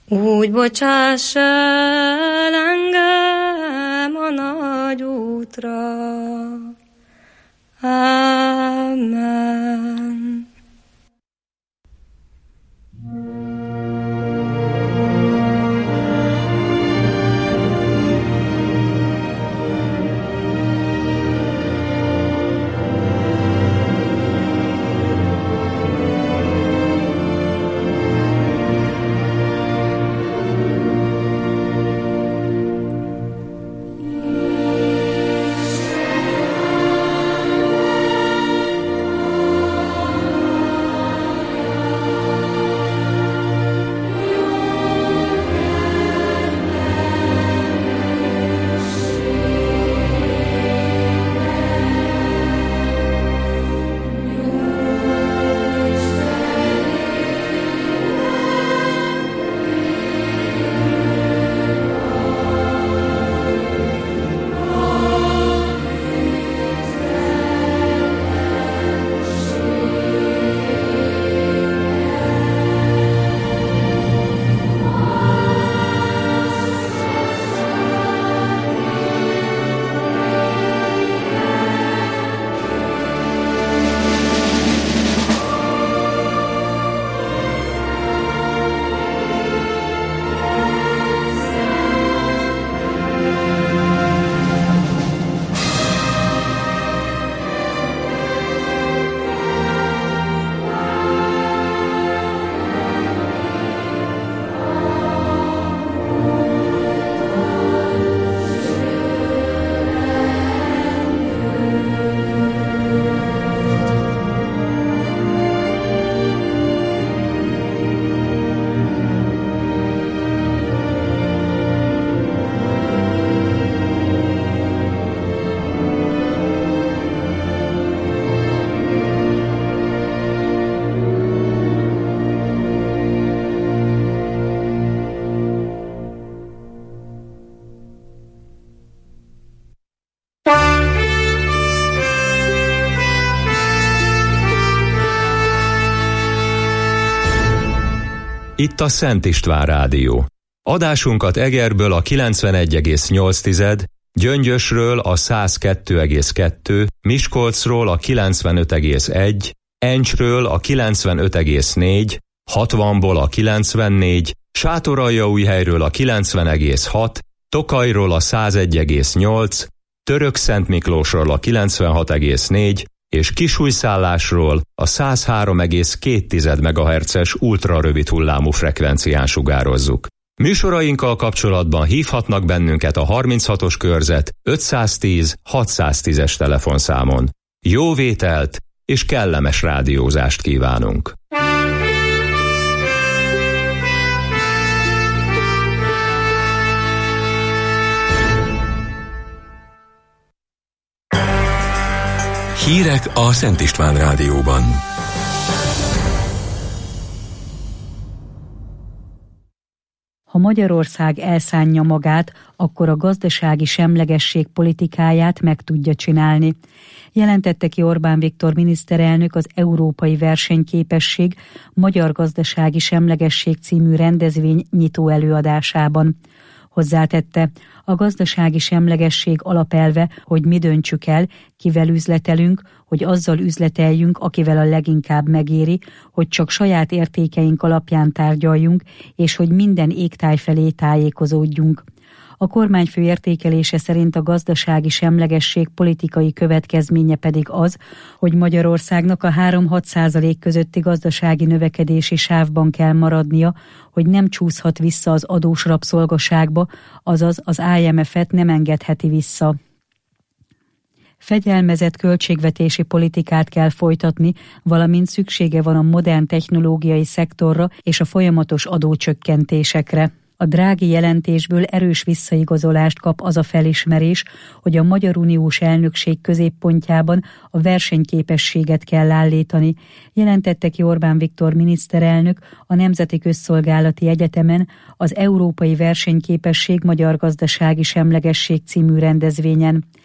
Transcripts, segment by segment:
Úgy bocsáss el engem a nagy útra. Amen. Itt a Szent István Rádió. Adásunkat Egerből a 91,8, Gyöngyösről a 102,2, Miskolcról a 95,1, Encsről a 95,4, 60-ból a 94, Sátoraljaújhelyről a 90,6, Tokajról a 101,8, Törökszentmiklósról a 96,4 és Kisújszállásról a 103,2 MHz-es ultrarövid hullámú frekvencián sugározzuk. Műsorainkkal kapcsolatban hívhatnak bennünket a 36-os körzet 510 610-es telefonszámon. Jó vételt és kellemes rádiózást kívánunk! Hírek a Szent István Rádióban. Ha Magyarország elszánja magát, akkor a gazdasági semlegesség politikáját meg tudja csinálni. Jelentette ki Orbán Viktor miniszterelnök az Európai Versenyképesség Magyar Gazdasági Semlegesség című rendezvény nyitó előadásában. Hozzátette, a gazdasági semlegesség alapelve, hogy mi döntsük el, kivel üzletelünk, hogy azzal üzleteljünk, akivel a leginkább megéri, hogy csak saját értékeink alapján tárgyaljunk, és hogy minden égtáj felé tájékozódjunk. A kormányfő értékelése szerint a gazdasági semlegesség politikai következménye pedig az, hogy Magyarországnak a 3-6% közötti gazdasági növekedési sávban kell maradnia, hogy nem csúszhat vissza az adós rabszolgaságba, azaz az IMF-et nem engedheti vissza. Fegyelmezett költségvetési politikát kell folytatni, valamint szüksége van a modern technológiai szektorra és a folyamatos adócsökkentésekre. A Draghi jelentésből erős visszaigazolást kap az a felismerés, hogy a Magyar Uniós elnökség középpontjában a versenyképességet kell állítani, jelentette ki Orbán Viktor miniszterelnök a Nemzeti Közszolgálati Egyetemen az Európai Versenyképesség Magyar Gazdasági Semlegesség című rendezvényen.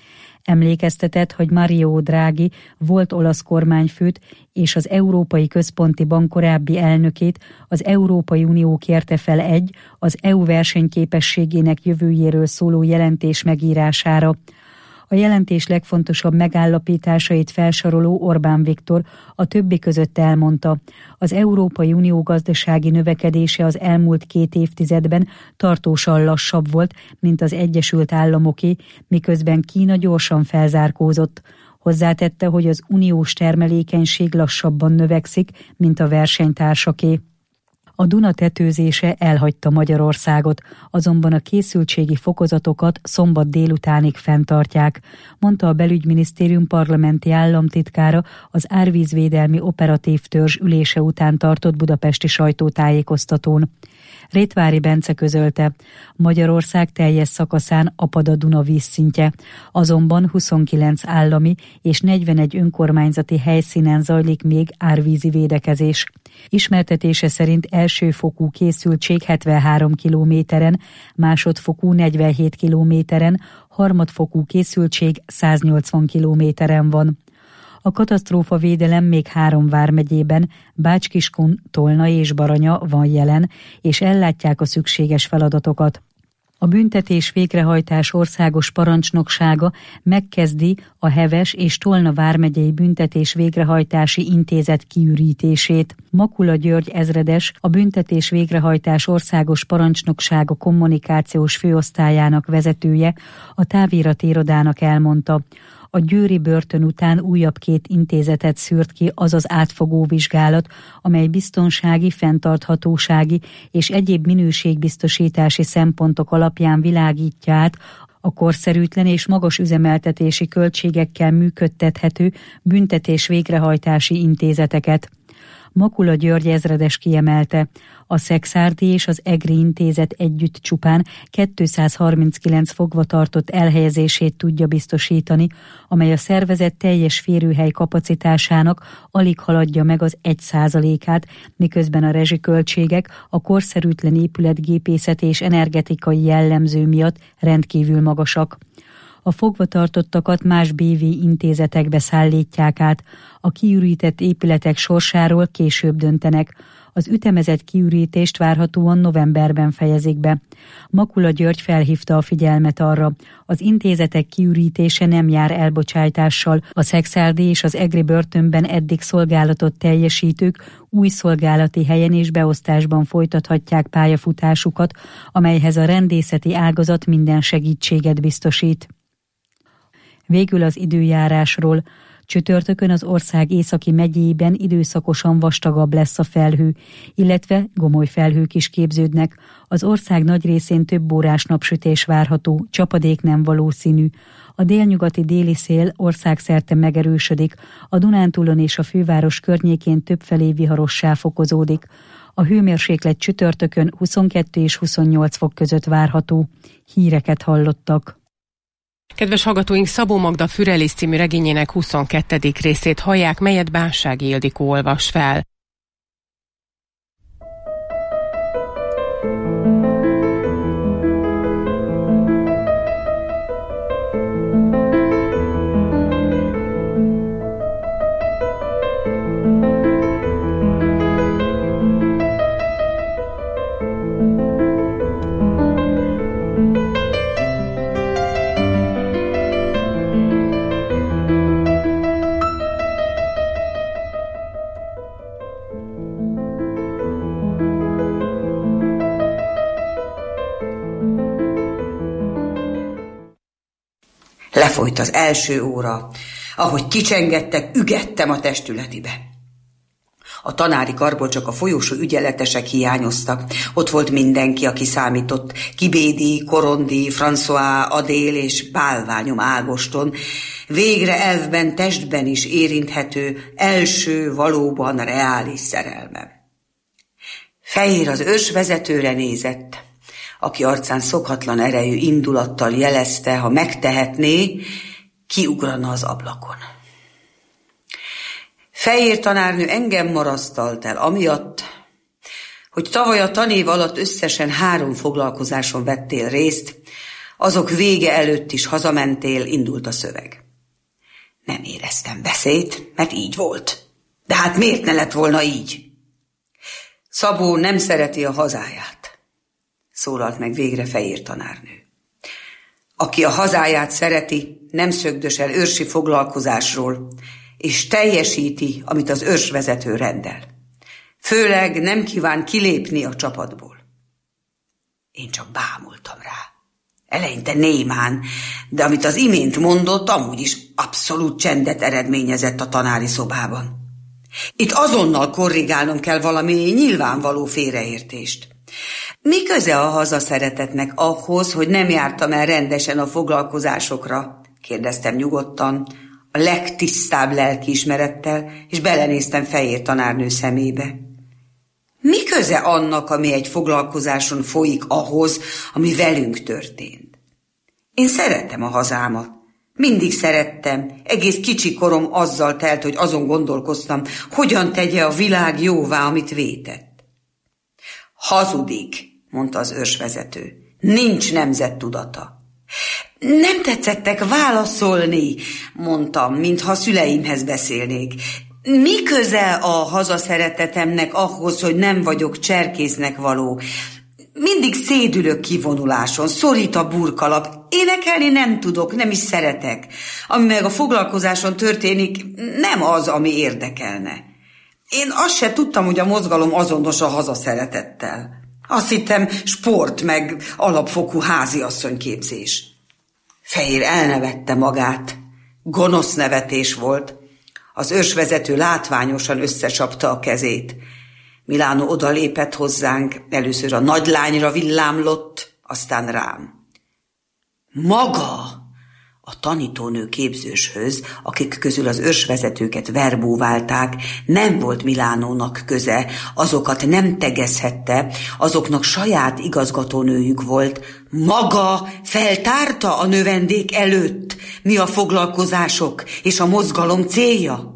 Emlékeztetett, hogy Mario Draghi volt olasz kormányfőt és az Európai Központi Bank korábbi elnökét az Európai Unió kérte fel az EU versenyképességének jövőjéről szóló jelentés megírására. A jelentés legfontosabb megállapításait felsoroló Orbán Viktor a többi között elmondta: az Európai Unió gazdasági növekedése az elmúlt 2 évtizedben tartósan lassabb volt, mint az Egyesült Államoké, miközben Kína gyorsan felzárkózott. Hozzátette, hogy az uniós termelékenység lassabban növekszik, mint a versenytársaké. A Duna tetőzése elhagyta Magyarországot, azonban a készültségi fokozatokat szombat délutánig fenntartják, mondta a Belügyminisztérium parlamenti államtitkára az Árvízvédelmi Operatív Törzs ülése után tartott budapesti sajtótájékoztatón. Rétvári Bence közölte, Magyarország teljes szakaszán apad a Duna vízszintje, azonban 29 állami és 41 önkormányzati helyszínen zajlik még árvízi védekezés. Ismertetése szerint elsőfokú készültség 73 kilométeren, másodfokú 47 kilométeren, harmadfokú készültség 180 kilométeren van. A katasztrófavédelem még 3 vármegyében, Bács-Kiskun, Tolna és Baranya van jelen, és ellátják a szükséges feladatokat. A büntetés végrehajtás országos parancsnoksága megkezdi a Heves és Tolna vármegyei büntetés végrehajtási intézet kiürítését. Makula György ezredes, a büntetés végrehajtás országos parancsnoksága kommunikációs főosztályának vezetője a távirati irodának elmondta: a győri börtön után újabb 2 intézetet szűrt ki az az átfogó vizsgálat, amely biztonsági, fenntarthatósági és egyéb minőségbiztosítási szempontok alapján világítja át a korszerűtlen és magas üzemeltetési költségekkel működtethető büntetés végrehajtási intézeteket. Makula György ezredes kiemelte, a Szekszárdi és az EGRI intézet együtt csupán 239 fogvatartott elhelyezését tudja biztosítani, amely a szervezet teljes férőhely kapacitásának alig haladja meg az 1%-át, miközben a rezsiköltségek a korszerűtlen épületgépészet és energetikai jellemző miatt rendkívül magasak. A fogvatartottakat más BV intézetekbe szállítják át, a kiürített épületek sorsáról később döntenek. Az ütemezett kiürítést várhatóan novemberben fejezik be. Makula György felhívta a figyelmet arra, az intézetek kiürítése nem jár elbocsájtással. A Szekszárdi és az EGRI börtönben eddig szolgálatot teljesítők új szolgálati helyen és beosztásban folytathatják pályafutásukat, amelyhez a rendészeti ágazat minden segítséget biztosít. Végül az időjárásról. Csütörtökön az ország északi megyéiben időszakosan vastagabb lesz a felhő, illetve gomoly felhők is képződnek. Az ország nagy részén több órás napsütés várható, csapadék nem valószínű. A délnyugati déli szél országszerte megerősödik, a Dunántúlon és a főváros környékén többfelé viharossá fokozódik. A hőmérséklet csütörtökön 22 és 28 fok között várható. Híreket hallottak. Kedves hallgatóink, Szabó Magda Fürelis című regényének 22. részét hallják, melyet Bánsági Ildikó olvas fel. Lefolyt az első óra, ahogy kicsengettek, ügettem a testületibe. A tanári karból csak a folyósó ügyeletesek hiányoztak. Ott volt mindenki, aki számított. Kibédi, Korondi, François, Adél és bálványom Ágoston. Végre elvben, testben is érinthető, első, valóban reális szerelmem. Fehér az ősvezetőre nézett, aki arcán szokatlan erejű indulattal jelezte, ha megtehetné, kiugrana az ablakon. Fehér tanárnő engem marasztalt el, amiatt, hogy tavaly a tanév alatt összesen 3 foglalkozáson vettél részt, azok vége előtt is hazamentél, indult a szöveg. Nem éreztem veszélyt, mert így volt. De hát miért ne lett volna így? Szabó nem szereti a hazáját, szólalt meg végre Fejér tanárnő. Aki a hazáját szereti, nem szögdös el őrsi foglalkozásról, és teljesíti, amit az őrsvezető rendel. Főleg nem kíván kilépni a csapatból. Én csak bámultam rá. Eleinte némán, de amit az imént mondott, amúgy is abszolút csendet eredményezett a tanári szobában. Itt azonnal korrigálnom kell valami nyilvánvaló félreértést. Mi köze a hazaszeretetnek ahhoz, hogy nem jártam el rendesen a foglalkozásokra? Kérdeztem nyugodtan, a legtisztább lelkiismerettel, és belenéztem Fejér tanárnő szemébe. Mi köze annak, ami egy foglalkozáson folyik ahhoz, ami velünk történt? Én szerettem a hazámat. Mindig szerettem. Egész kicsi korom azzal telt, hogy azon gondolkoztam, hogyan tegye a világ jóvá, amit vétett. Hazudik, mondta az őrsvezető. Nincs nemzettudata. Nem tetszettek válaszolni, mondtam, mintha szüleimhez beszélnék. Mi köze a hazaszeretetemnek ahhoz, hogy nem vagyok cserkésznek való? Mindig szédülök kivonuláson, szorít a burkalap. Énekelni nem tudok, nem is szeretek. Ami meg a foglalkozáson történik, nem az, ami érdekelne. Én azt se tudtam, hogy a mozgalom azonos a hazaszeretettel. Azt hittem sport, meg alapfokú háziasszonyképzés. Fejér elnevette magát. Gonosz nevetés volt. Az őrsvezető látványosan összecsapta a kezét. Milánó odalépett hozzánk, először a nagylányra villámlott, aztán rám. Maga a tanítónő képzőshöz, akik közül az őrsvezetőket verbúválták, nem volt Milánónak köze, azokat nem tegezhette, azoknak saját igazgatónőjük volt. Maga feltárta a növendék előtt, mi a foglalkozások és a mozgalom célja?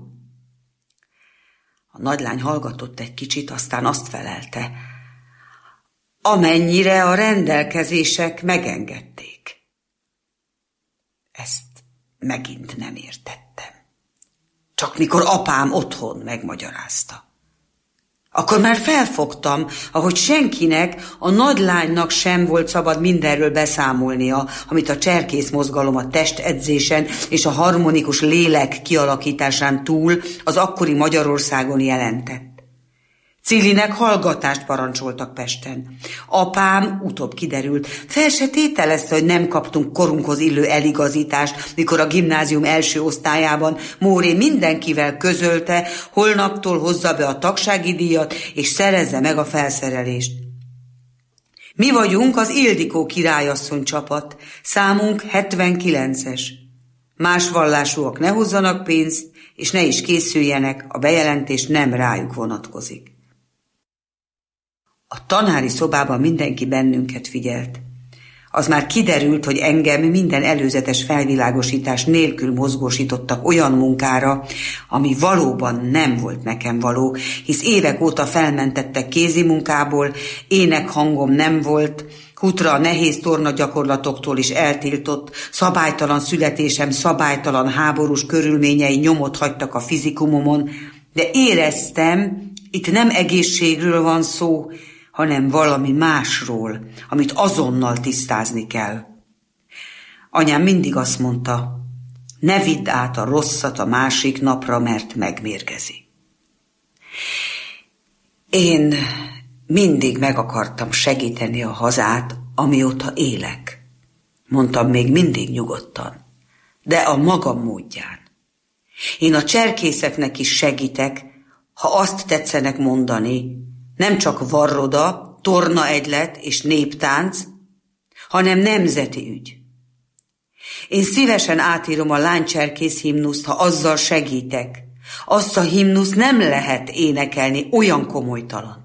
A nagylány hallgatott egy kicsit, aztán azt felelte, amennyire a rendelkezések megengedték. Ezt megint nem értettem. Csak mikor apám otthon megmagyarázta. Akkor már felfogtam, ahogy senkinek, a nagylánynak sem volt szabad mindenről beszámolnia, amit a cserkész mozgalom a testedzésen és a harmonikus lélek kialakításán túl az akkori Magyarországon jelentett. Cilinek hallgatást parancsoltak Pesten. Apám, utóbb kiderült, fel se tételezte, hogy nem kaptunk korunkhoz illő eligazítást, mikor a gimnázium első osztályában Móré mindenkivel közölte, holnaptól hozza be a tagsági díjat, és szerezze meg a felszerelést. Mi vagyunk az Ildikó királyasszony csapat, számunk 79-es. Más vallásúak ne hozzanak pénzt, és ne is készüljenek, a bejelentés nem rájuk vonatkozik. A tanári szobában mindenki bennünket figyelt. Az már kiderült, hogy engem minden előzetes felvilágosítás nélkül mozgósítottak olyan munkára, ami valóban nem volt nekem való, hisz évek óta felmentettek kézimunkából, énekhangom nem volt, Hutra a nehéz torna gyakorlatoktól is eltiltott, szabálytalan születésem, szabálytalan háborús körülményei nyomot hagytak a fizikumomon, de éreztem, itt nem egészségről van szó, hanem valami másról, amit azonnal tisztázni kell. Anyám mindig azt mondta, ne vidd át a rosszat a másik napra, mert megmérgezi. Én mindig meg akartam segíteni a hazát, amióta élek. Mondtam még mindig nyugodtan, de a magam módján. Én a cserkészeknek is segítek, ha azt tetszenek mondani, nem csak varroda, tornaegylet és néptánc, hanem nemzeti ügy. Én szívesen átírom a lánycserkész himnuszt, ha azzal segítek. Azt a himnuszt nem lehet énekelni, olyan komolytalan.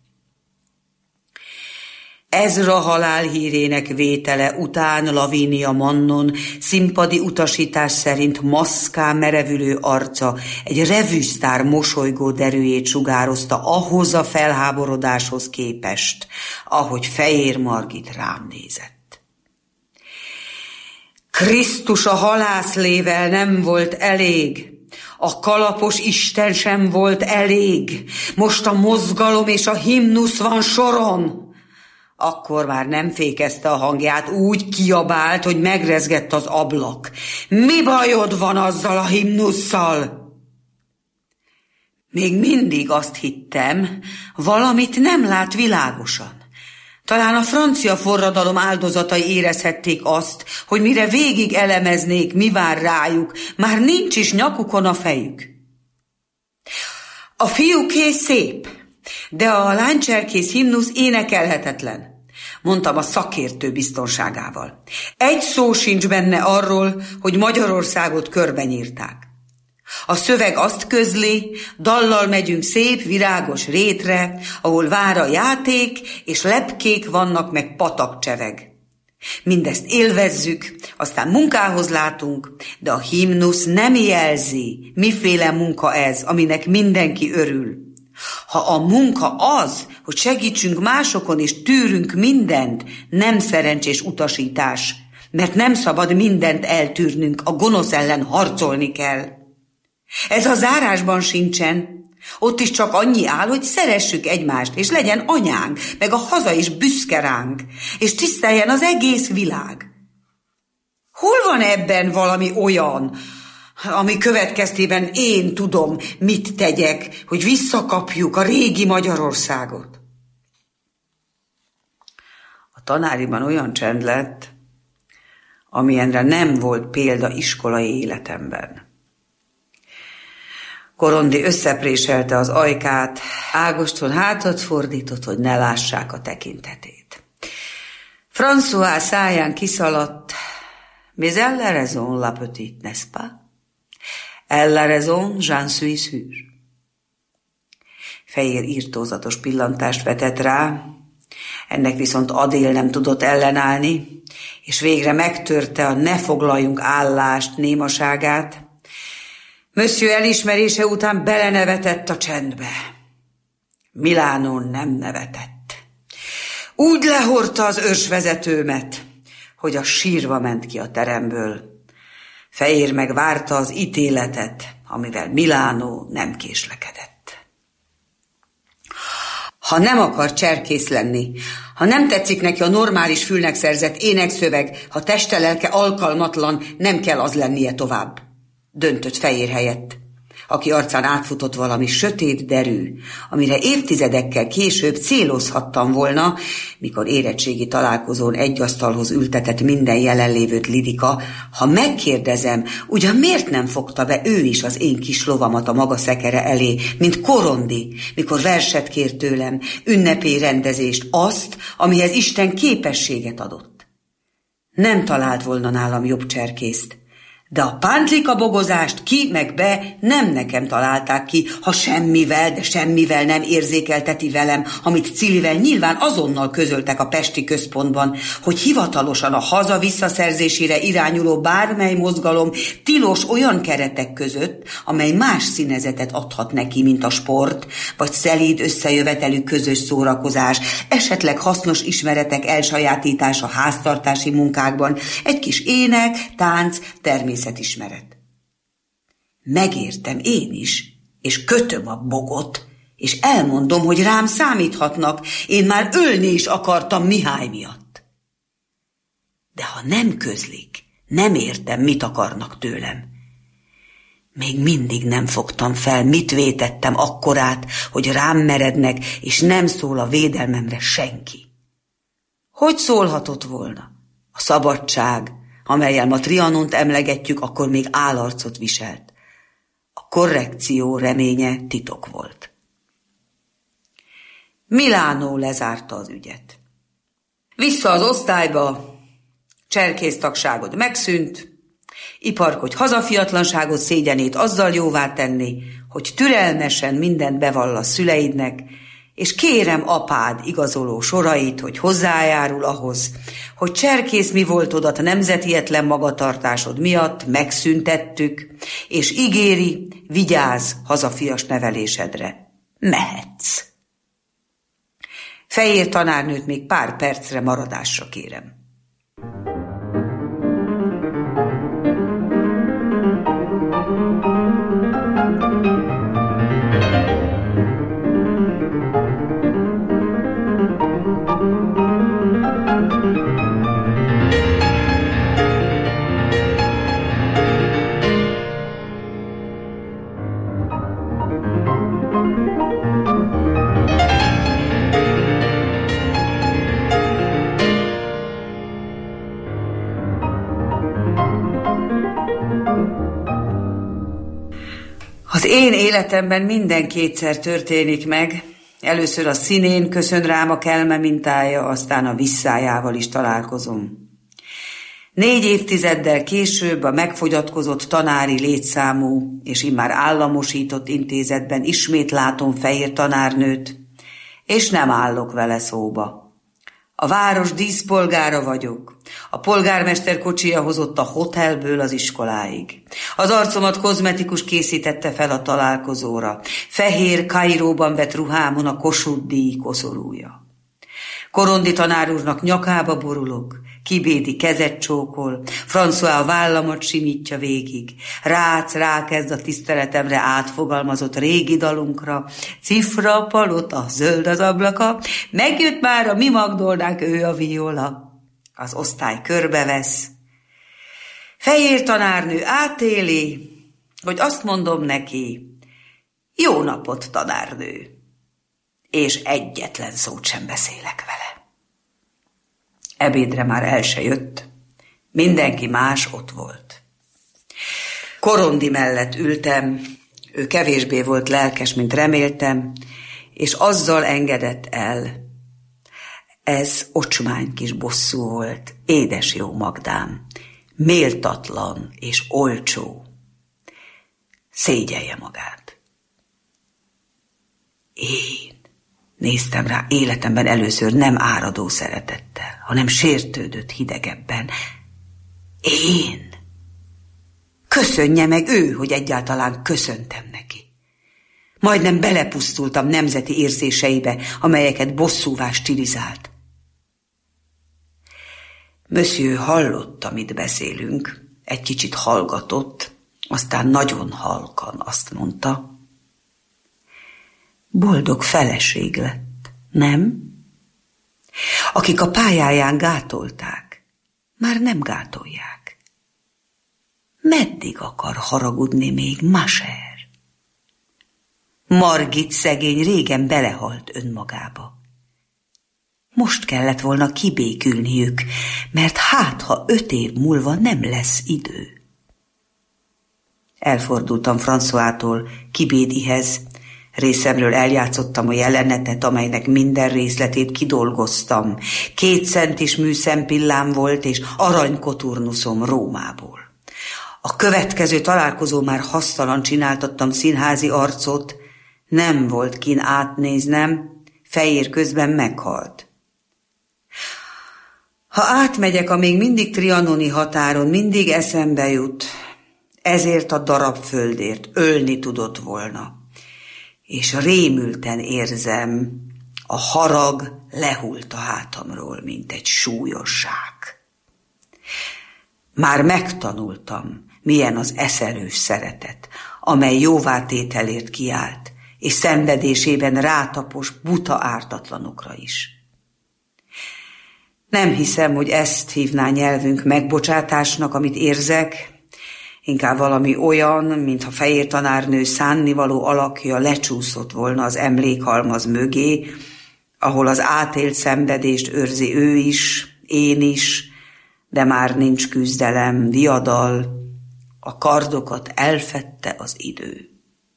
Ezra halálhírének vétele után Lavínia Mannon színpadi utasítás szerint maszkán merevülő arca egy revűsztár mosolygó derűjét sugározta ahhoz a felháborodáshoz képest, ahogy Fejér Margit rám nézett. Krisztus a halászlével nem volt elég, a kalapos Isten sem volt elég, most a mozgalom és a himnusz van soron. Akkor már nem fékezte a hangját, úgy kiabált, hogy megrezgett az ablak. Mi bajod van azzal a himnusszal? Még mindig azt hittem, valamit nem lát világosan. Talán a francia forradalom áldozatai érezhették azt, hogy mire végig elemeznék, mi vár rájuk, már nincs is nyakukon a fejük. A fiúké szép, de a lánycserkész himnusz énekelhetetlen, mondtam a szakértő biztonságával. Egy szó sincs benne arról, hogy Magyarországot körbenyírták. A szöveg azt közli, dallal megyünk szép, virágos rétre, ahol vár a játék, és lepkék vannak, meg patak cseveg. Mindezt élvezzük, aztán munkához látunk, de a himnusz nem jelzi, miféle munka ez, aminek mindenki örül. Ha a munka az, hogy segítsünk másokon és tűrünk mindent, nem szerencsés utasítás, mert nem szabad mindent eltűrnünk, a gonosz ellen harcolni kell. Ez a zárásban sincsen. Ott is csak annyi áll, hogy szeressük egymást, és legyen anyánk, meg a haza is büszke ránk, és tiszteljen az egész világ. Hol van ebben valami olyan, ami következtében én tudom, mit tegyek, hogy visszakapjuk a régi Magyarországot? A tanáriban olyan csend lett, amilyenre nem volt példa iskolai életemben. Korondi összepréselte az ajkát, Ágoston hátat fordított, hogy ne lássák a tekintetét. François száján kiszaladt, mais elle a raison, la petite, n'est-ce pas? Elle a raison, j'en suis sûr. Fehér írtózatos pillantást vetett rá, ennek viszont Adél nem tudott ellenállni, és végre megtörte a ne foglaljunk állást némaságát. Monsieur elismerése után belenevetett a csendbe. Milánón nem nevetett. Úgy lehordta az őrsvezetőmet, hogy a sírva ment ki a teremből. Fehér meg várta az ítéletet, amivel Milánó nem késlekedett. Ha nem akar cserkész lenni, ha nem tetszik neki a normális fülnek szerzett énekszöveg, ha teste-lelke alkalmatlan, nem kell az lennie tovább. Döntött Fehér helyett, aki arcán átfutott valami sötét derű, amire évtizedekkel később célozhattam volna, mikor érettségi találkozón egy asztalhoz ültetett minden jelenlévőt Lidika. Ha megkérdezem, ugyan miért nem fogta be ő is az én kis lovamat a maga szekere elé, mint Korondi, mikor verset kért tőlem, ünnepi rendezést, azt, amihez Isten képességet adott. Nem talált volna nálam jobb cserkészt, de a pántlika bogozást ki meg be nem nekem találták ki, ha semmivel, de semmivel nem érzékelteti velem, amit Cilivel nyilván azonnal közöltek a pesti központban, hogy hivatalosan a haza visszaszerzésére irányuló bármely mozgalom tilos olyan keretek között, amely más színezetet adhat neki, mint a sport, vagy szelíd összejövetelű közös szórakozás, esetleg hasznos ismeretek elsajátítása háztartási munkákban, egy kis ének, tánc, természetismeret. Megértem én is, és kötöm a bogot, és elmondom, hogy rám számíthatnak, én már ölni is akartam Mihály miatt. De ha nem közlik, nem értem, mit akarnak tőlem. Még mindig nem fogtam fel, mit vétettem akkorát, hogy rám merednek, és nem szól a védelmemre senki. Hogy szólhatott volna? A szabadság, amellyel ma Trianont emlegetjük, akkor még állarcot viselt. A korrekció reménye titok volt. Milánó lezárta az ügyet. Vissza az osztályba, cserkésztagságod megszűnt, iparkodj hazafiatlanságot, szégyenét azzal jóvá tenni, hogy türelmesen mindent bevallasz szüleidnek, és kérem apád igazoló sorait, hogy hozzájárul ahhoz, hogy cserkész mi voltodat a nemzetietlen magatartásod miatt megszüntettük, és ígéri, vigyázz hazafias nevelésedre. Mehetsz. Fehér tanárnőt még pár percre maradásra kérem. Az én életemben minden kétszer történik meg. Először a színén köszön rám a kelme mintája, aztán a visszájával is találkozom. 4 évtizeddel később a megfogyatkozott tanári létszámú és immár államosított intézetben ismét látom fehér tanárnőt, és nem állok vele szóba. A város díszpolgára vagyok. A polgármester kocsija hozott a hotelből az iskoláig. Az arcomat kozmetikus készítette fel a találkozóra. Fehér Kairóban vett ruhámon a Kossuth díj koszorúja. Korondi tanár úrnak nyakába borulok, Kibédi kezet csókol, François a vállamat simítja végig. Rákezd a tiszteletemre átfogalmazott régi dalunkra. Cifra, palota, zöld az ablaka, megjött már a mi Magdolnánk, ő a viola. Az osztály körbevesz. Fehér tanárnő átéli, hogy azt mondom neki, jó napot, tanárnő, és egyetlen szót sem beszélek vele. Ebédre már el se jött, mindenki más ott volt. Korondi mellett ültem, ő kevésbé volt lelkes, mint reméltem, és azzal engedett el. Ez ocsmány kis bosszú volt, édes jó Magdám, méltatlan és olcsó. Szégyelje magát. Én néztem rá életemben először nem áradó szeretettel, hanem sértődött hidegebben. Én? Köszönje meg ő, hogy egyáltalán köszöntem neki. Majdnem belepusztultam nemzeti érzéseibe, amelyeket bosszúvá stilizált. Monsieur hallott, amit beszélünk, egy kicsit hallgatott, aztán nagyon halkan azt mondta, boldog feleség lett, nem? Akik a pályáján gátolták, már nem gátolják. Meddig akar haragudni még, ma cher? Margit szegény régen belehalt önmagába. Most kellett volna kibékülniük, mert hát, ha 5 év múlva nem lesz idő. Elfordultam Françoistól Kibédihez, részemről eljátszottam a jelenetet, amelynek minden részletét kidolgoztam. 2 centis műszempillám volt, és aranykoturnuszom Rómából. A következő találkozó már hasztalan csináltattam színházi arcot, nem volt kin átnéznem, Fehér közben meghalt. Ha átmegyek a még mindig trianoni határon, mindig eszembe jut, ezért a darab földért ölni tudott volna. És rémülten érzem, a harag lehult a hátamról, mint egy súlyosság. Már megtanultam, milyen az eszelős szeretet, amely jóvátételért kiállt, és szenvedésében rátapos buta ártatlanokra is. Nem hiszem, hogy ezt hívná nyelvünk megbocsátásnak, amit érzek, inkább valami olyan, mintha Fehér tanárnő szánnivaló alakja lecsúszott volna az emlékhalmaz mögé, ahol az átélt szenvedést őrzi ő is, én is, de már nincs küzdelem, diadal, a kardokat elfedte az idő.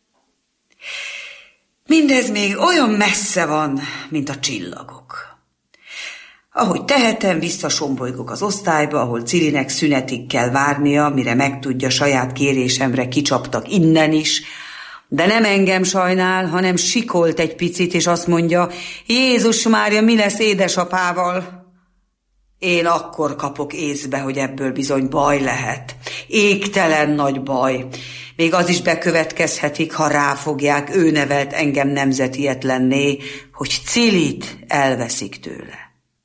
Mindez még olyan messze van, mint a csillagok. Ahogy tehetem, visszasombolygok az osztályba, ahol Cirinek szünetig kell várnia, mire megtudja, saját kérésemre kicsaptak innen is, de nem engem sajnál, hanem sikolt egy picit, és azt mondja, Jézus Mária, mi lesz édesapával? Én akkor kapok észbe, hogy ebből bizony baj lehet. Égtelen nagy baj. Még az is bekövetkezhetik, ha ráfogják, ő nevelt engem nemzetietlenné, hogy Cilit elveszik tőle.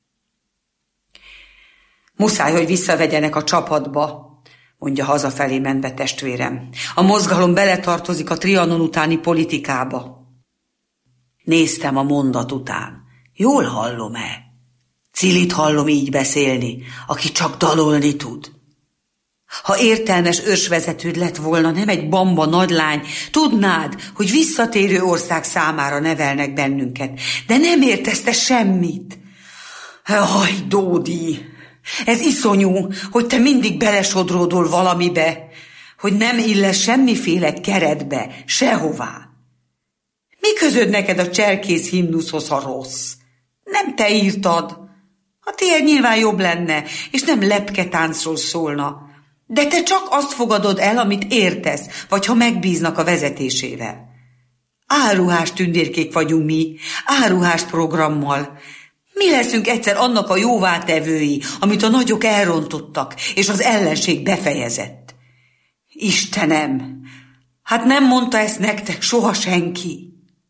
Muszáj, hogy visszavegyenek a csapatba, mondja hazafelé menve testvérem. A mozgalom beletartozik a Trianon utáni politikába. Néztem a mondat után. Jól hallom-e? Cilit hallom így beszélni, aki csak dalolni tud. Ha értelmes őrsvezetőd lett volna, nem egy bamba nagylány, tudnád, hogy visszatérő ország számára nevelnek bennünket, de nem értesz te semmit. Haj, Dódi, ez iszonyú, hogy te mindig belesodródol valamibe, hogy nem illesz semmiféle keretbe, sehová. Mi közöd neked a cserkész himnuszhoz, ha rossz? Nem te írtad. A tiéd nyilván jobb lenne, és nem lepketáncról szólna. De te csak azt fogadod el, amit értesz, vagy ha megbíznak a vezetésével. Áruhás tündérkék vagyunk mi, áruhás programmal. Mi leszünk egyszer annak a jóvátevői, amit a nagyok elrontottak, és az ellenség befejezett. Istenem, hát nem mondta ezt nektek soha senki.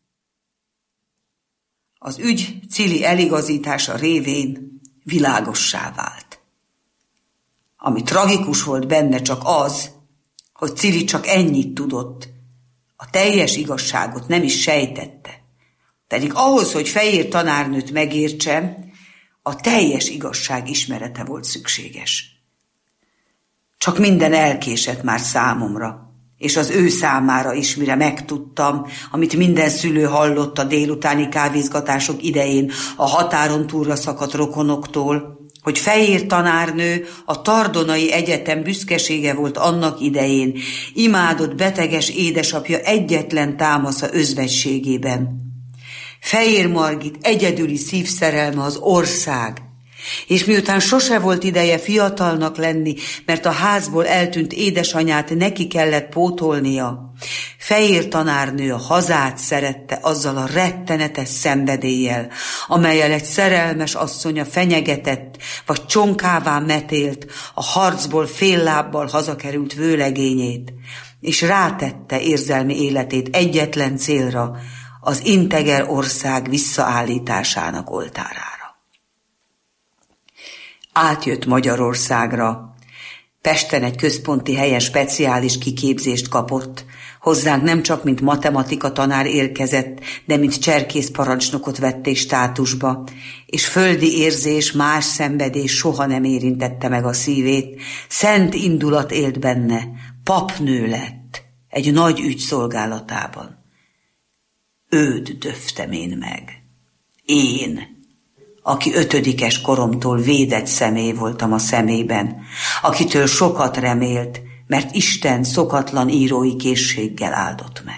Az ügy Cili eligazítása révén világossá vált. Ami tragikus volt benne csak az, hogy Cili csak ennyit tudott. A teljes igazságot nem is sejtette. Pedig ahhoz, hogy Fejér tanárnőt megértse, a teljes igazság ismerete volt szükséges. Csak minden elkésett már számomra, és az ő számára is, mire megtudtam, amit minden szülő hallott a délutáni kávézgatások idején a határon túlra szakadt rokonoktól, hogy Fejér tanárnő a Tardonai Egyetem büszkesége volt annak idején, imádott beteges édesapja egyetlen támasza özvegységében. Fejér Margit egyedüli szívszerelme az ország, és miután sose volt ideje fiatalnak lenni, mert a házból eltűnt édesanyát neki kellett pótolnia, Fejér tanárnő a hazát szerette azzal a rettenetes szenvedéllyel, amellyel egy szerelmes asszonya fenyegetett, vagy csonkává metélt a harcból fél lábbal hazakerült vőlegényét, és rátette érzelmi életét egyetlen célra, az integer ország visszaállításának oltárára. Átjött Magyarországra. Pesten egy központi helyen speciális kiképzést kapott. Hozzánk nem csak mint matematika tanár érkezett, de mint cserkész parancsnokot vették státusba, és földi érzés, más szenvedés soha nem érintette meg a szívét. Szent indulat élt benne, papnő lett, egy nagy ügy szolgálatában. Őt döftem én meg. Én, aki 5. koromtól védett személy voltam a szemében, akitől sokat remélt, mert Isten szokatlan írói készséggel áldott meg.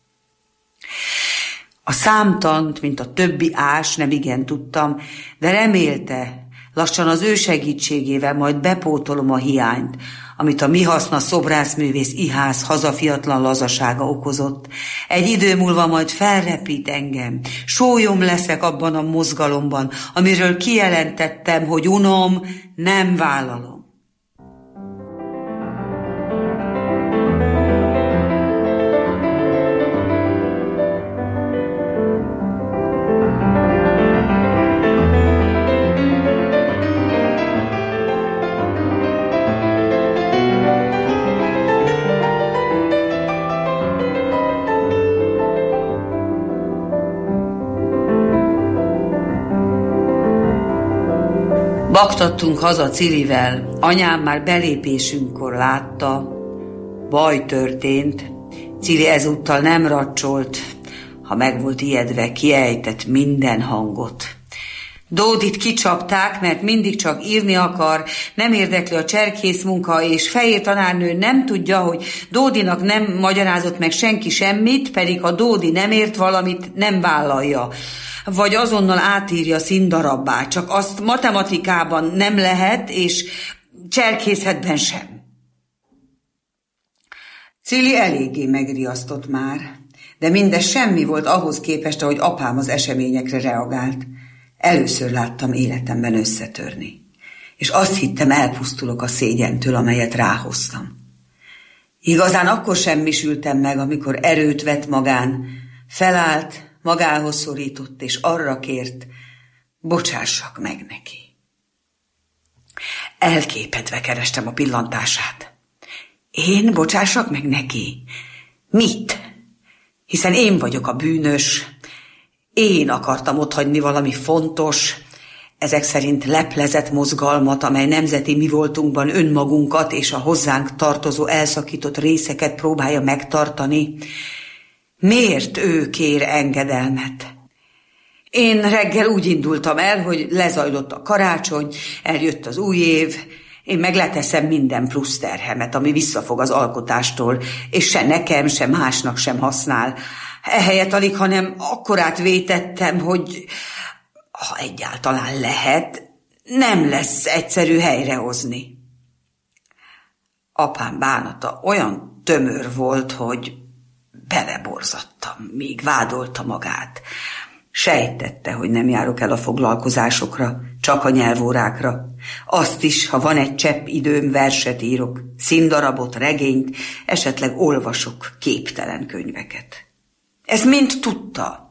A számtant, mint a többi ás, nem igen tudtam, de remélte, lassan az ő segítségével majd bepótolom a hiányt, amit a mihaszna szobrászművész Ihász hazafiatlan lazasága okozott. Egy idő múlva majd felrepít engem, sólyom leszek abban a mozgalomban, amiről kijelentettem, hogy unom, nem vállalom. Baktattunk haza Cilivel, anyám már belépésünkkor látta, baj történt, Cili ezúttal nem racsolt, ha meg volt ijedve, kiejtett minden hangot. Dódit kicsapták, mert mindig csak írni akar, nem érdekli a cserkész munka, és Fejér tanárnő nem tudja, hogy Dódinak nem magyarázott meg senki semmit, pedig ha Dódi nem ért valamit, nem vállalja. Vagy azonnal átírja színdarabbá, csak azt matematikában nem lehet, és cserkészetben sem. Cili eléggé megriasztott már, de mindez semmi volt ahhoz képest, ahogy apám az eseményekre reagált. Először láttam életemben összetörni, és azt hittem, elpusztulok a szégyentől, amelyet ráhoztam. Igazán akkor semmisültem meg, amikor erőt vett magán, felállt, magához szorított, és arra kért, bocsássak meg neki. Elképedve kerestem a pillantását. Én bocsássak meg neki? Mit? Hiszen én vagyok a bűnös, én akartam otthagyni valami fontos, ezek szerint leplezett mozgalmat, amely nemzeti mi voltunkban önmagunkat és a hozzánk tartozó elszakított részeket próbálja megtartani. Miért ő kér engedelmet? Én reggel úgy indultam el, hogy lezajlott a karácsony, eljött az új év, Én meg leteszem minden plusz terhemet, ami visszafog az alkotástól, és se nekem, se másnak sem használ. Ehelyett alig, hanem akkorát vétettem, hogy ha egyáltalán lehet, nem lesz egyszerű helyrehozni. Apám bánata olyan tömör volt, hogy beleborzadtam, míg vádolta magát. Sejtette, hogy nem járok el a foglalkozásokra, csak a nyelvórákra. Azt is, ha van egy csepp időm, verset írok, színdarabot, regényt, esetleg olvasok képtelen könyveket. Ezt mind tudta.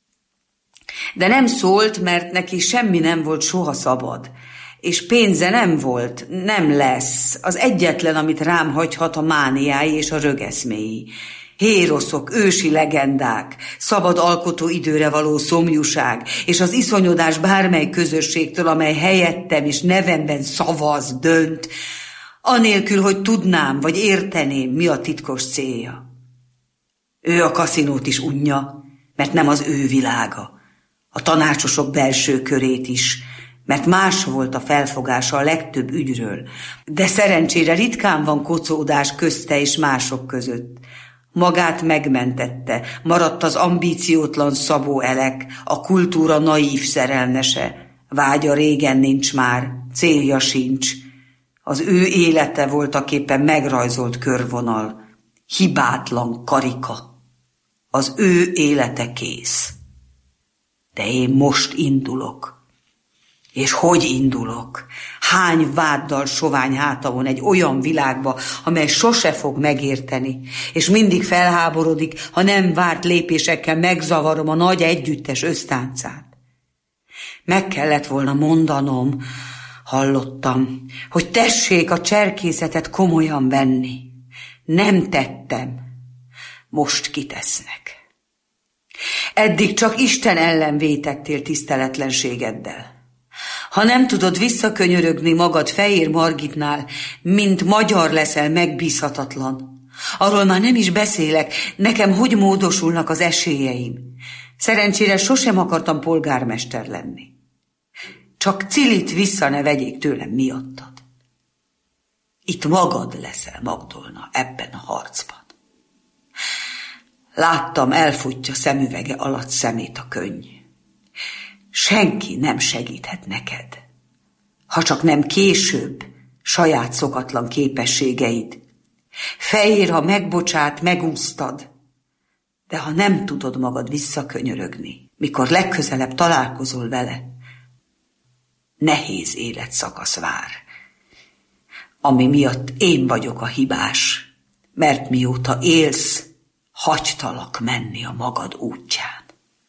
De nem szólt, mert neki semmi nem volt soha szabad. És pénze nem volt, nem lesz. Az egyetlen, amit rám hagyhat, a mániái és a rögeszméi. Héroszok, ősi legendák, szabad alkotó időre való szomjúság, és az iszonyodás bármely közösségtől, amely helyettem és nevemben szavaz, dönt, anélkül, hogy tudnám, vagy érteném, mi a titkos célja. Ő a kaszinót is unja, mert nem az ő világa, a tanácsosok belső körét is, mert más volt a felfogása a legtöbb ügyről, de szerencsére ritkán van kocódás közte és mások között. Magát megmentette, maradt az ambíciótlan Szabó Elek, a kultúra naív szerelmese. Vágya régen nincs már, célja sincs. Az ő élete voltaképpen megrajzolt körvonal, hibátlan karika. Az ő élete kész. De én most indulok. És hogy indulok? Hány váddal sovány hátamon egy olyan világba, amely sose fog megérteni, és mindig felháborodik, ha nem várt lépésekkel megzavarom a nagy együttes össztáncát. Meg kellett volna mondanom, hallottam, hogy tessék a cserkészetet komolyan venni. Nem tettem. Most kitesznek. Eddig csak Isten ellen vétettél tiszteletlenségeddel. Ha nem tudod visszakönyörögni magad Fehér Margitnál, mint magyar leszel megbízhatatlan. Arról már nem is beszélek, nekem hogy módosulnak az esélyeim. Szerencsére sosem akartam polgármester lenni. Csak Cilit vissza ne vegyék tőlem miattad. Itt magad leszel, Magdolna, ebben a harcban. Láttam, elfutja szemüvege alatt szemét a könny. Senki nem segíthet neked, ha csak nem később saját szokatlan képességeid. Fehér, ha megbocsát, megúsztad, de ha nem tudod magad visszakönyörögni, mikor legközelebb találkozol vele, nehéz életszakasz vár, ami miatt én vagyok a hibás, mert mióta élsz, hagytalak menni a magad útján.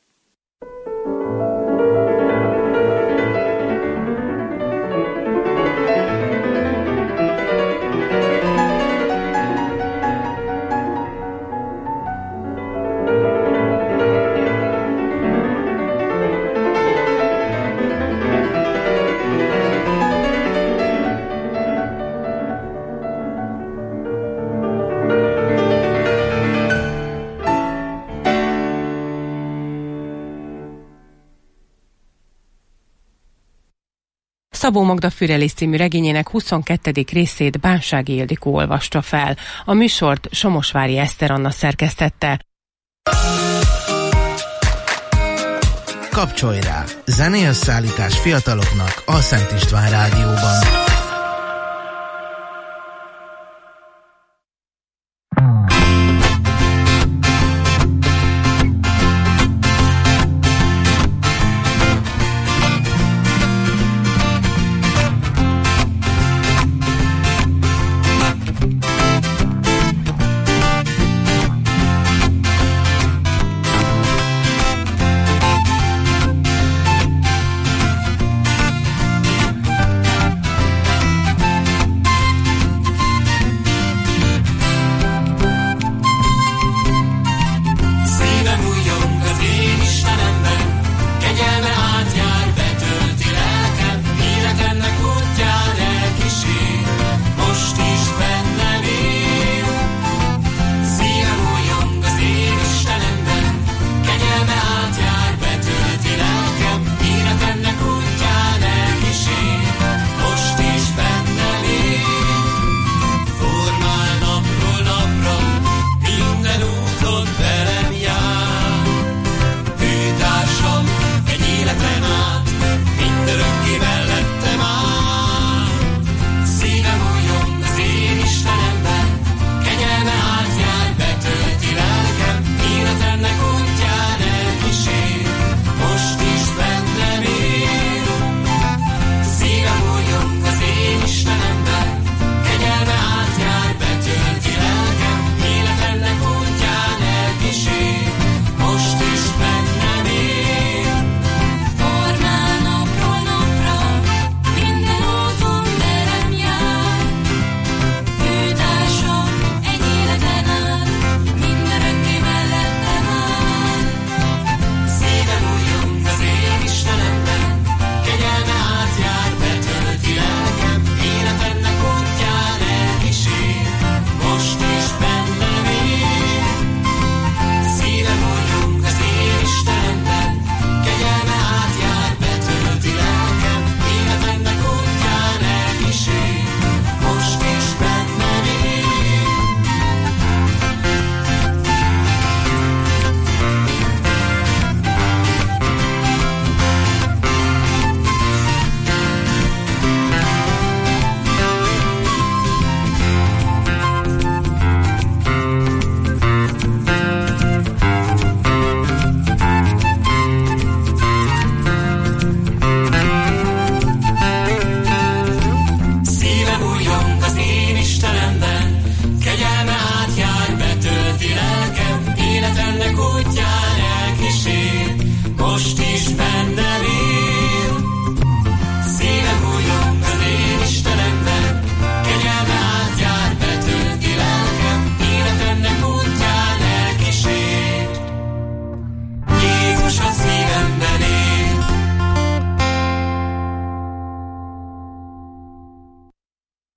Szabó Magda Fürelész című regényének 22. részét Bánsági Ildikó olvasta fel. A műsort Somosvári Eszter Anna szerkesztette. Kapcsolj rá! Zenélyszállítás fiataloknak a Szent István Rádióban.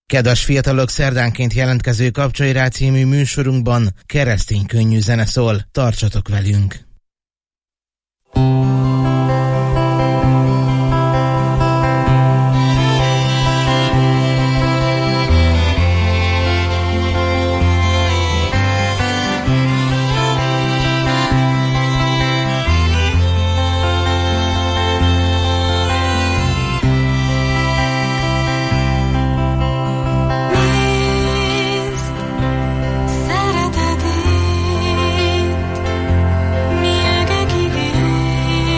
Kedves fiatalok, szerdánként jelentkező Kapcsolj rá című műsorunkban keresztény könnyű zene szól. Tartsatok velünk! Szeretetét, mi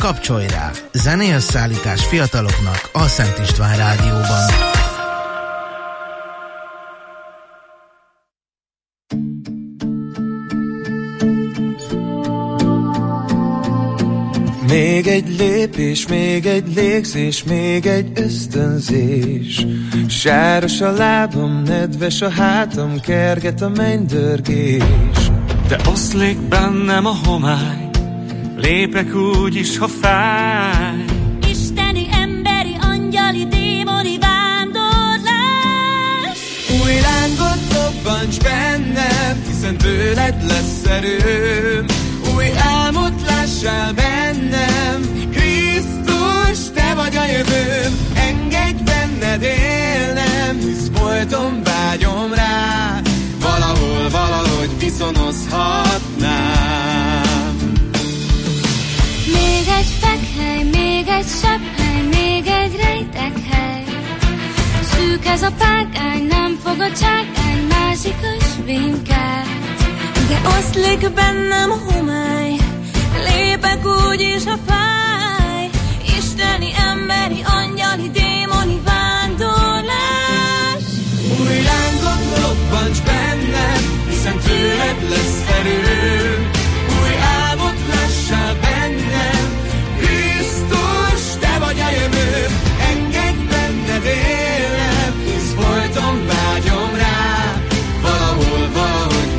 Kapcsolj rá! Zenejösszállítás fiataloknak a Szent István Rádióban. Még egy lépés, még egy légzés, még egy ösztönzés. Sáros a lábam, nedves a hátam, kerget a mennydörgés. De oszlik bennem a homály, lépek úgy is, ha fáj. Isteni, emberi, angyali, démoni vándorlás. Új lángot dobbancs bennem, hiszen tőled lesz erőm. Új álmot lássál bennem, Krisztus, te vagy a jövőm. Engedj benned élnem, hisz folyton vágyom rá. Valahol, valahogy viszonozhatnám. Még egy fekhely, még egy sepphely, még egy rejtekhely. Szűk ez a párkány, nem fog a csákány, másik ösvénykát. De oszlik bennem homály, lépek úgy is, ha fáj. Isteni, emberi, angyali, démoni vándorlás. Új lángot robbancs bennem, hiszen tőled lesz erőm. Új álmot lássál bennem, Krisztus, te vagy a jövőm. Engedj benned élnem, hisz folyton vágyom rá. Valahol, valahogy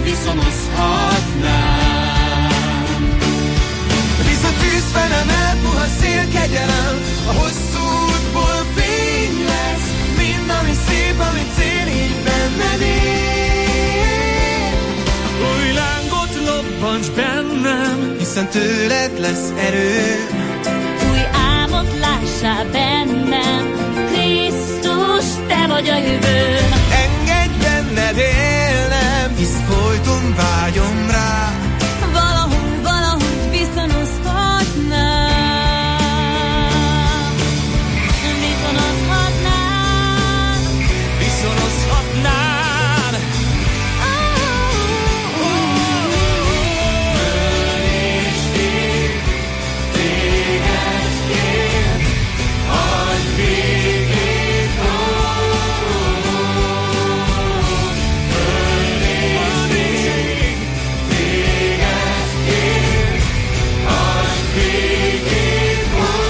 viszonozhatnám. Visz a tűzfenem, elpuha szélkegyelem, a hosszú útból fény lesz. Mind, ami szép, ami cél, így benned él. Új lángot lobbancs bennem, hiszen tőled lesz erő. Új álmot lássál bennem, Krisztus, te vagy a jövőm. Engedj benned élnem, hisz folyton vágyom rá. Valahol, valahogy viszonozhatnám. Viszonozhatnám. Föld és ég, téged kér, adj békét, Föld és ég, téged kér, adj békét,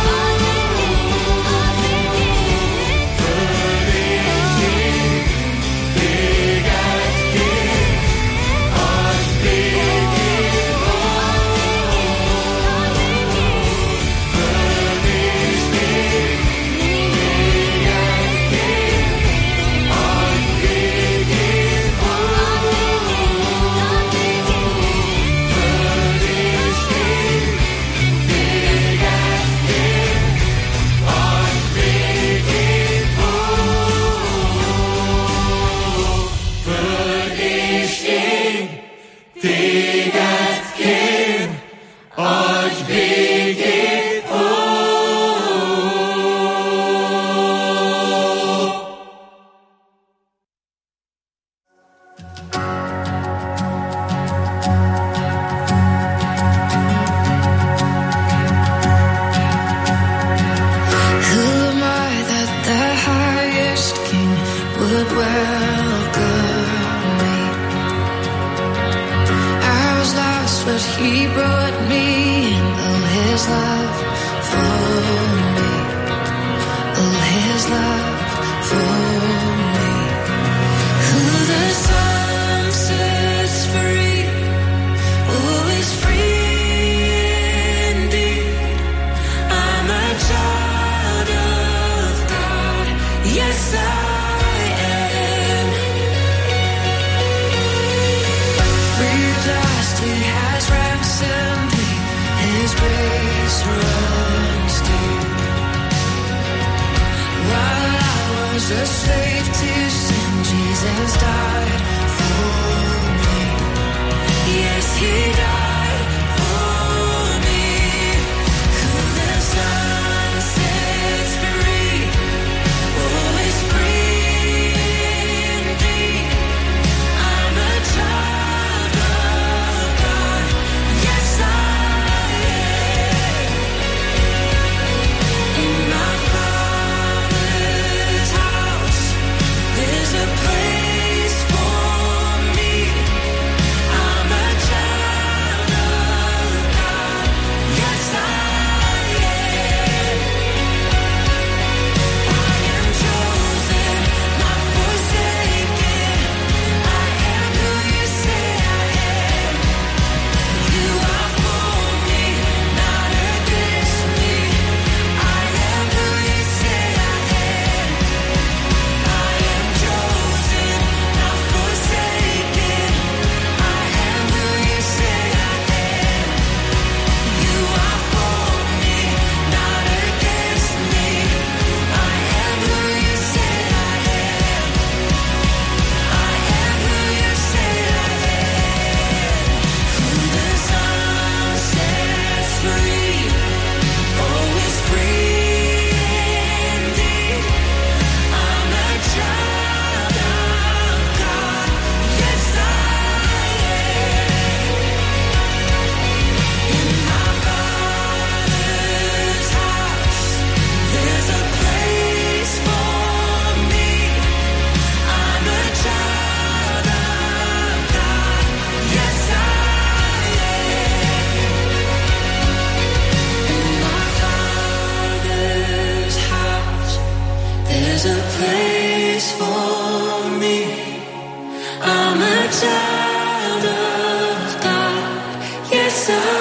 téged kér, adj békét, Who am I that the highest king would welcome me? I was lost, but he brought me in. Oh, his love for me. Oh, his love for me. Who the Son sets free, oh, is free indeed. I'm a child of God, yes I am. Free at last, he has ransomed me, his grace runs deep. While I was a slave to sin, Jesus died for me. Yes, he died for me. Who the Son sets free, oh, is free indeed. I'm a child of God, yes I am. child of God. Yes, I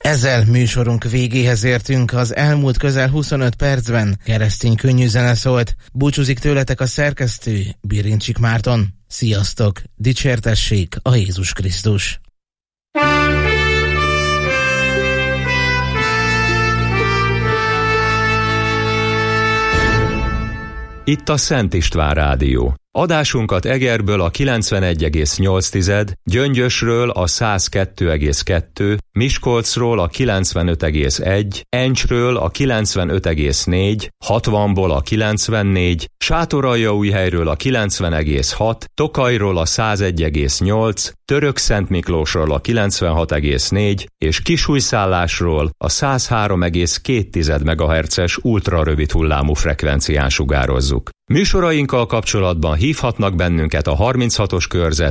Ezzel műsorunk végéhez értünk. Az elmúlt közel 25 percben keresztény könnyű zene szólt. Búcsúzik tőletek a szerkesztő, Birincsik Márton. Sziasztok! Dicsértessék a Jézus Krisztus! Itt a Szent István Rádió. Adásunkat Egerből a 91,8, Gyöngyösről a 102,2, Miskolcról a 95,1, Encsről a 95,4, 60-ból a 94, Sátoraljaújhelyről a 90,6, Tokajról a 101,8, Törökszentmiklósról a 96,4 és Kisújszállásról a 103,2 MHz-es ultrarövid hullámú frekvencián sugározzuk. Műsorainkkal kapcsolatban hívhatnak bennünket a 36-os körzet